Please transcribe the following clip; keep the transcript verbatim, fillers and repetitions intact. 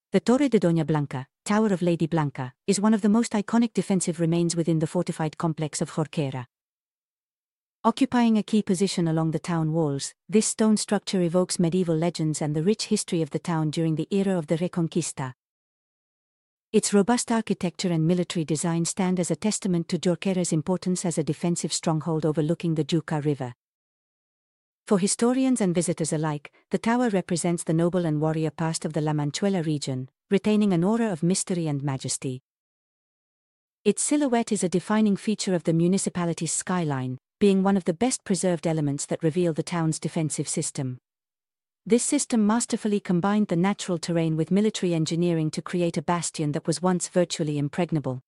The Torre de Doña Blanca, Tower of Lady Blanca, is one of the most iconic defensive remains within the fortified complex of Jorquera. Occupying a key position along the town walls, this stone structure evokes medieval legends and the rich history of the town during the era of the Reconquista. Its robust architecture and military design stand as a testament to Jorquera's importance as a defensive stronghold overlooking the Juca River. For historians and visitors alike, the tower represents the noble and warrior past of the La Manchuela region, retaining an aura of mystery and majesty. Its silhouette is a defining feature of the municipality's skyline, being one of the best preserved elements that reveal the town's defensive system. This system masterfully combined the natural terrain with military engineering to create a bastion that was once virtually impregnable.